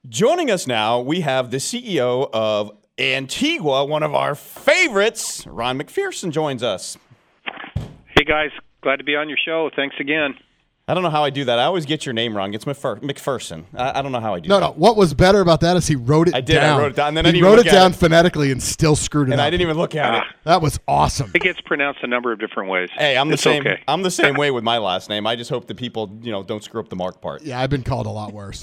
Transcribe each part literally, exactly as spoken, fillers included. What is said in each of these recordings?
Joining us now, we have the C E O of Antigua, one of our favorites. Ron McPherson joins us. Hey, guys. Glad to be on your show. Thanks again. I don't know how I do that. I always get your name wrong. It's McPher- McPherson. I-, I don't know how I do no, that. No, no. What was better about that is he wrote it I did. down. I wrote it down. And then he I didn't wrote even it look down at it. phonetically and still screwed it and up. I didn't even look at Ah. it. That was awesome. It gets pronounced a number of different ways. Hey, I'm the It's same. Okay. I'm the same way with my last name. I just hope that people, you know, don't screw up the Mark part. Yeah, I've been called a lot worse.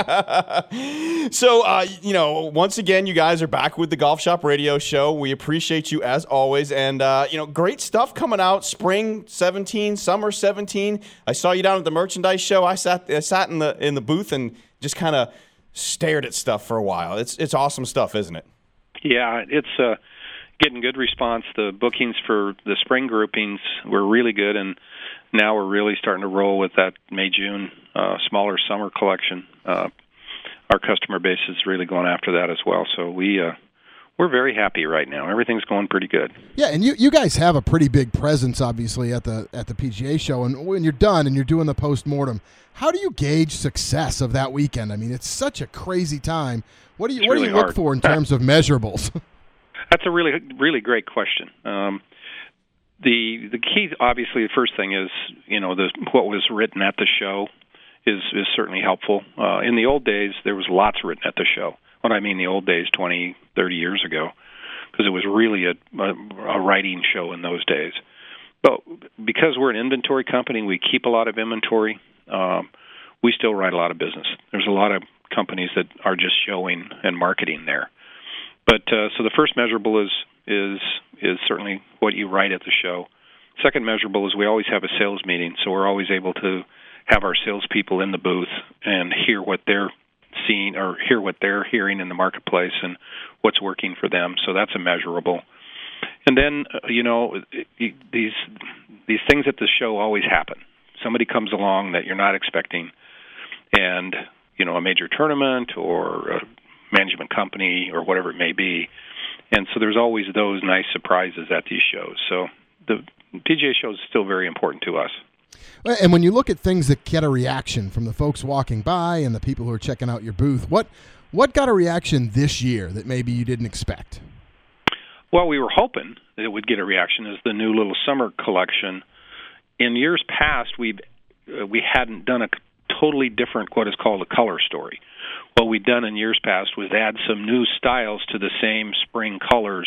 So, uh, you know, once again, you guys are back with the Golf Shop Radio Show. We appreciate you as always, and uh, you know, great stuff coming out. Spring seventeen, summer seventeen. I saw you down at the merchandise show. I sat, I sat in the in the booth and just kind of stared at stuff for a while. It's it's awesome stuff, isn't it? Yeah, it's uh, getting good response. The bookings for the spring groupings were really good, and now we're really starting to roll with that May June uh, smaller summer collection. Uh, our customer base is really going after that as well. So we uh, we're very happy right now. Everything's going pretty good. Yeah, and you, you guys have a pretty big presence, obviously, at the at the P G A show. And when you're done and you're doing the postmortem, how do you gauge success of that weekend? I mean, it's such a crazy time. What do you It's what really do you look hard. for in terms of measurables? That's a really really great question. Um, the the key, obviously, the first thing is you know the what was written at the show is is certainly helpful. Uh, in the old days, there was lots written at the show. What I mean, the old days, twenty, thirty years ago, because it was really a, a, a writing show in those days. But because we're an inventory company, we keep a lot of inventory. Um, we still write a lot of business. There's a lot of companies that are just showing and marketing there. But uh, so the first measurable is is is certainly what you write at the show. Second measurable is we always have a sales meeting, so we're always able to have our salespeople in the booth and hear what they're seeing or hear what they're hearing in the marketplace and what's working for them. So that's a measurable. And then uh, you know these these things at the show always happen. Somebody comes along that you're not expecting, and you know a major tournament or a management company or whatever it may be. And so there's always those nice surprises at these shows. So the P G A show is still very important to us. And when you look at things that get a reaction from the folks walking by and the people who are checking out your booth, what what got a reaction this year that maybe you didn't expect? Well, we were hoping that it would get a reaction as the new little summer collection. In years past, we've uh, we hadn't done a totally different what is called a color story. What we'd done in years past was add some new styles to the same spring colors,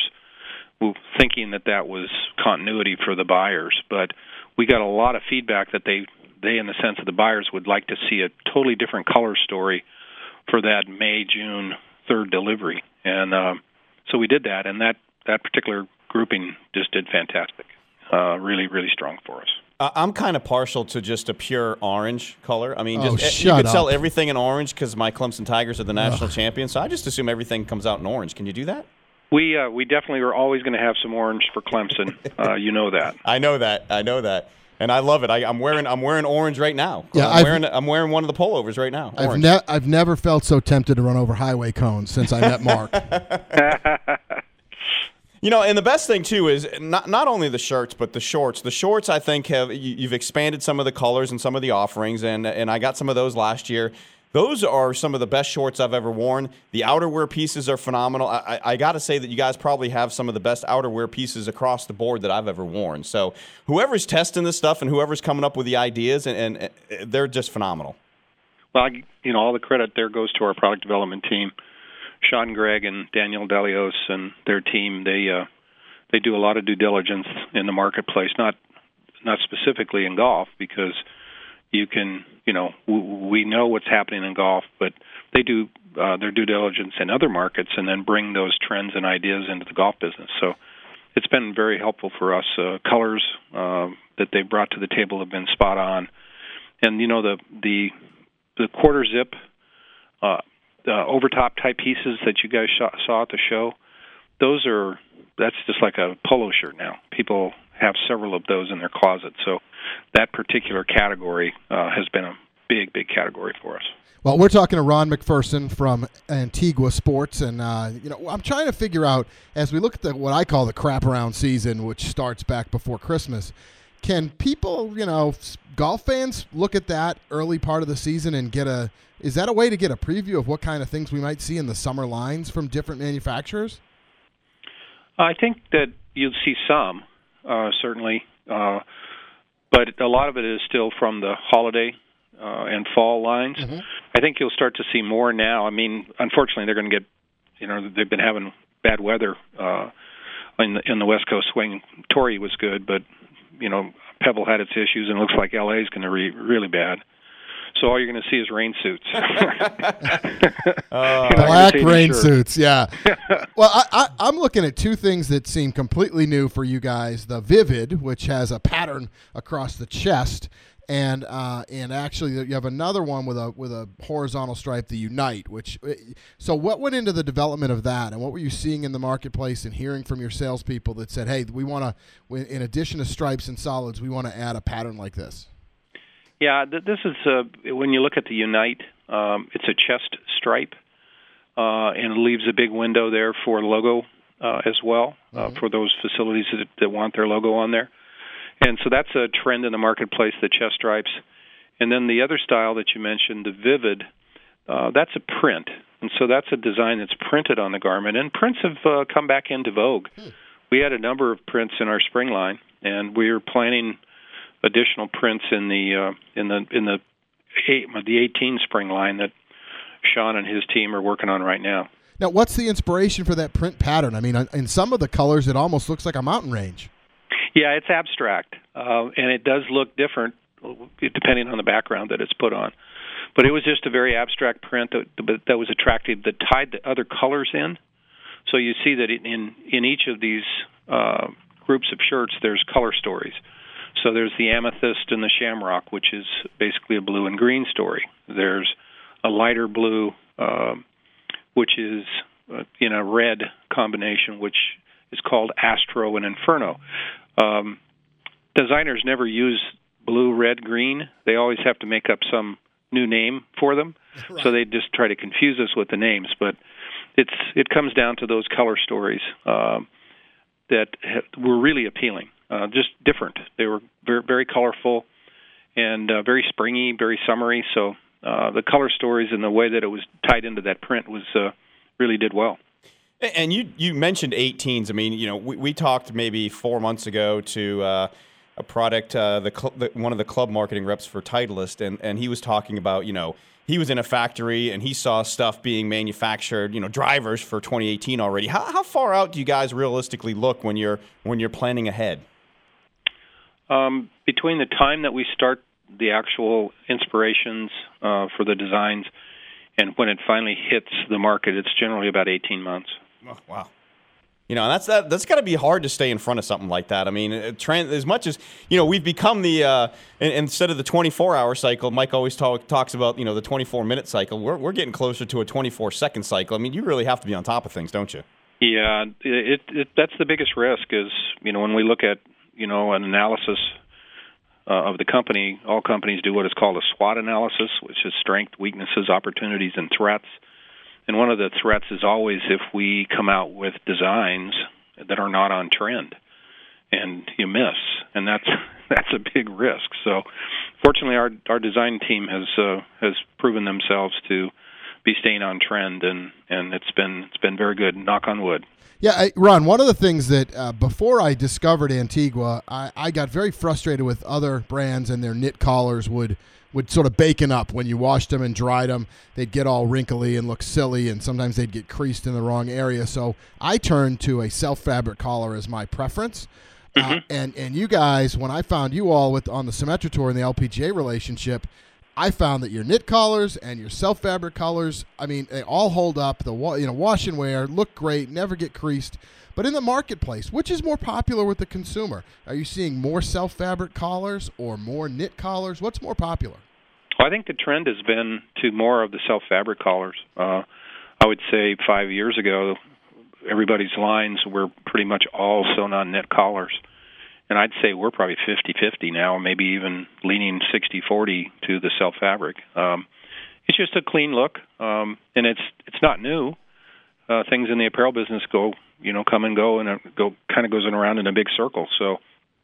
thinking that that was continuity for the buyers. But we got a lot of feedback that they, they in the sense of the buyers, would like to see a totally different color story for that May, June third delivery. And um, so we did that, and that, that particular grouping just did fantastic. Uh, really, really strong for us. Uh, I'm kind of partial to just a pure orange color. I mean, Oh, just shut you could sell up. everything in orange because my Clemson Tigers are the national Ugh. champions. So I just assume everything comes out in orange. Can you do that? We uh, we definitely are always going to have some orange for Clemson. Uh, you know that. I know that. I know that. And I love it. I, I'm wearing I'm wearing orange right now. Yeah, I'm I've- wearing I'm wearing one of the pullovers right now. I've, Orange. ne- I've never felt so tempted to run over highway cones since I met Mark. You know, and the best thing too is not not only the shirts but the shorts. The shorts, I think, have you, you've expanded some of the colors and some of the offerings, and and I got some of those last year. Those are some of the best shorts I've ever worn. The outerwear pieces are phenomenal. I, I, I got to say that you guys probably have some of the best outerwear pieces across the board that I've ever worn. So whoever's testing this stuff and whoever's coming up with the ideas, and, and they're just phenomenal. Well, you know, all the credit there goes to our product development team. Sean Gregg and Daniel Delios and their team, they uh, they do a lot of due diligence in the marketplace, not not specifically in golf, because you can, you know, w- we know what's happening in golf, but they do uh, their due diligence in other markets and then bring those trends and ideas into the golf business. So it's been very helpful for us. Uh, colors uh, that they brought to the table have been spot on. And, you know, the the, the quarter zip uh Uh, overtop type pieces that you guys saw, saw at the show, those are, that's just like a polo shirt now. People have several of those in their closet. So that particular category uh, has been a big, big category for us. Well, we're talking to Ron McPherson from Antigua Sports, and uh, you know, I'm trying to figure out, as we look at the, what I call the crap around season, which starts back before Christmas, can people, you know, golf fans look at that early part of the season and get a, is that a way to get a preview of what kind of things we might see in the summer lines from different manufacturers? I think that you'll see some, uh, certainly, uh, but a lot of it is still from the holiday uh, and fall lines. Mm-hmm. I think you'll start to see more now. I mean, unfortunately, they're going to get, you know, they've been having bad weather uh, in the in the West Coast swing. Torrey was good, but you know, Pebble had its issues, and it looks like L A is going to be really bad. So all you're going to see is rain suits. uh, Black rain suits, yeah. Well, I, I, I'm looking at two things that seem completely new for you guys. The Vivid, which has a pattern across the chest, and uh, and actually you have another one with a with a horizontal stripe, the Unite. Which, so what went into the development of that, and what were you seeing in the marketplace and hearing from your salespeople that said, hey, we want to, in addition to stripes and solids, we want to add a pattern like this? Yeah, th- this is uh, when you look at the Unite, um, it's a chest stripe, uh, and it leaves a big window there for logo uh, as well, uh, mm-hmm. for those facilities that, that want their logo on there. And so that's a trend in the marketplace, the chest stripes. And then the other style that you mentioned, the Vivid, uh, that's a print. And so that's a design that's printed on the garment. And prints have uh, come back into vogue. Hmm. We had a number of prints in our spring line, and we are planning additional prints in the uh, in the in the eight, the eighteen spring line that Sean and his team are working on right now. Now, what's the inspiration for that print pattern? I mean, in some of the colors, it almost looks like a mountain range. Yeah, it's abstract, uh, and it does look different depending on the background that it's put on. But it was just a very abstract print that, that was attractive, that tied the other colors in. So you see that in in each of these uh, groups of shirts, there's color stories. So there's the amethyst and the shamrock, which is basically a blue and green story. There's a lighter blue, uh, which is uh, in a red combination, which is called Astro and Inferno. Um, designers never use blue, red, green. They always have to make up some new name for them. Right. So they just try to confuse us with the names. But it's it comes down to those color stories uh, that ha- were really appealing. Uh, just different. They were very, very colorful and uh, very springy, very summery. So uh, the color stories and the way that it was tied into that print was uh, really did well. And you you mentioned eighteens. I mean, you know, we, we talked maybe four months ago to uh, a product, uh, the, cl- the one of the club marketing reps for Titleist, and, and he was talking about, you know, he was in a factory and he saw stuff being manufactured, you know, drivers for twenty eighteen already. How how far out do you guys realistically look when you're when you're planning ahead? Um, between the time that we start the actual inspirations uh, for the designs and when it finally hits the market, it's generally about eighteen months. Oh, wow. You know, that's that. That's got to be hard to stay in front of something like that. I mean, trend, as much as, you know, we've become the, uh, instead of the twenty-four hour cycle, Mike always talk, talks about, you know, the twenty-four minute cycle. We're we're getting closer to a twenty-four second cycle. I mean, you really have to be on top of things, don't you? Yeah, it, it that's the biggest risk is, you know, when we look at, you know, an analysis uh, of the company, all companies do what is called a SWOT analysis, which is strength, weaknesses, opportunities, and threats. And one of the threats is always if we come out with designs that are not on trend, and you miss, and that's that's a big risk. So, fortunately, our our design team has uh, has proven themselves to be staying on trend, and, and it's been it's been very good. Knock on wood. Yeah, I, Ron, one of the things that uh, before I discovered Antigua, I, I got very frustrated with other brands and their knit collars would would sort of bacon up when you washed them and dried them. They'd get all wrinkly and look silly, and sometimes they'd get creased in the wrong area. So I turned to a self-fabric collar as my preference. Mm-hmm. Uh, and, and you guys, when I found you all with on the Symetra Tour and the L P G A relationship, I found that your knit collars and your self-fabric collars, I mean, they all hold up. The you know wash and wear, look great, never get creased. But in the marketplace, which is more popular with the consumer? Are you seeing more self-fabric collars or more knit collars? What's more popular? Well, I think the trend has been to more of the self-fabric collars. Uh, I would say five years ago, everybody's lines were pretty much all sewn-on knit collars. And I'd say we're probably fifty-fifty now, maybe even leaning sixty forty to the self-fabric. Um, it's just a clean look, um, and it's it's not new. Uh, things in the apparel business go, you know, come and go, and it go kind of goes in around in a big circle. So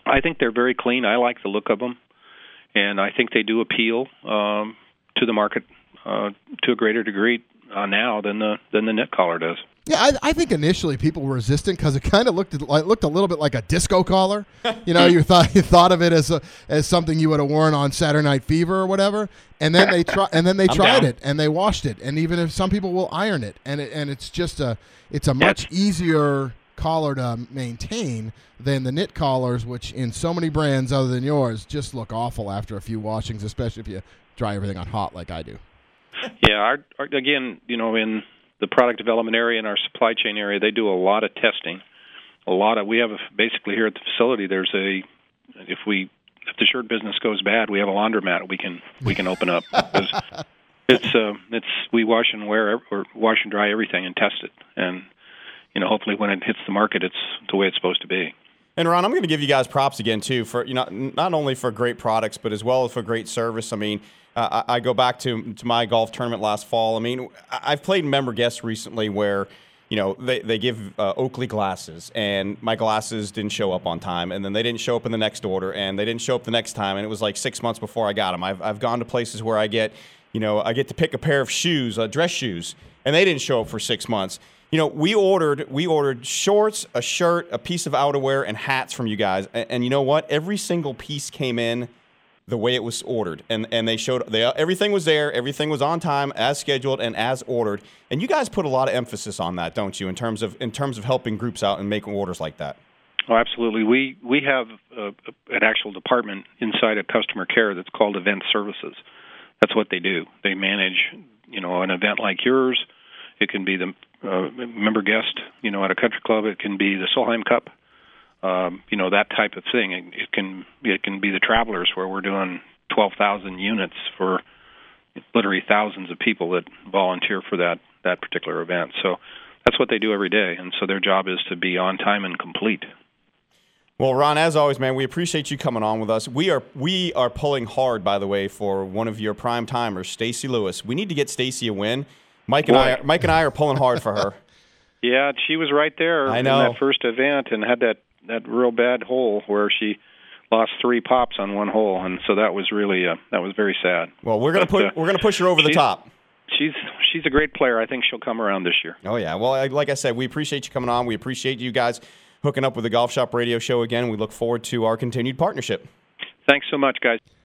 I think they're very clean. I like the look of them, and I think they do appeal um, to the market uh, to a greater degree uh, now than the than the knit collar does. Yeah, I, I think initially people were resistant because it kind of looked it looked a little bit like a disco collar. You know, you thought you thought of it as a, as something you would have worn on Saturday Night Fever or whatever, and then they try and then they I'm tried down. it and they washed it, and even if some people will iron it, and it, and it's just a it's a much easier collar to maintain than the knit collars, which in so many brands other than yours just look awful after a few washings, especially if you dry everything on hot like I do. Yeah, our, our, again, you know, in the product development area and our supply chain area, they do a lot of testing. A lot of we have a, basically here at the facility. There's a if we if the shirt business goes bad, we have a laundromat we can we can open up. Because it's uh, it's we wash and wear or wash and dry everything and test it, and you know hopefully when it hits the market, it's the way it's supposed to be. And Ron, I'm going to give you guys props again too for you know not only for great products but as well as for great service. I mean. Uh, I, I go back to to my golf tournament last fall. I mean, I've played member guests recently where, you know, they, they give uh, Oakley glasses, and my glasses didn't show up on time, and then they didn't show up in the next order, and they didn't show up the next time, and it was like six months before I got them. I've, I've gone to places where I get, you know, I get to pick a pair of shoes, uh, dress shoes, and they didn't show up for six months. You know, we ordered we ordered shorts, a shirt, a piece of outerwear, and hats from you guys, and, and you know what? Every single piece came in the way it was ordered, and and they showed they everything was there, everything was on time, as scheduled and as ordered. And you guys put a lot of emphasis on that, don't you? In terms of in terms of helping groups out and making orders like that. Oh, absolutely. We we have a, an actual department inside of customer care that's called event services. That's what they do. They manage, you know, an event like yours. It can be the uh, member guest, you know, at a country club. It can be the Solheim Cup. Um, you know, that type of thing. It, it can it can be the Travelers, where we're doing twelve thousand units for literally thousands of people that volunteer for that, that particular event. So that's what they do every day, and so their job is to be on time and complete. Well, Ron, as always, man, we appreciate you coming on with us. We are we are pulling hard, by the way, for one of your prime timers, Stacy Lewis. We need to get Stacy a win. Mike and Boy. I, are, Mike and I are pulling hard for her. Yeah, she was right there I in know. that first event and had that, that real bad hole where she lost three pops on one hole, and so that was really uh, that was very sad. Well, we're gonna But, put uh, we're gonna push her over the she's- top. She's she's a great player. I think she'll come around this year. Oh yeah. Well, I- like I said, we appreciate you coming on. We appreciate you guys hooking up with the Golf Shop Radio Show again. We look forward to our continued partnership. Thanks so much, guys.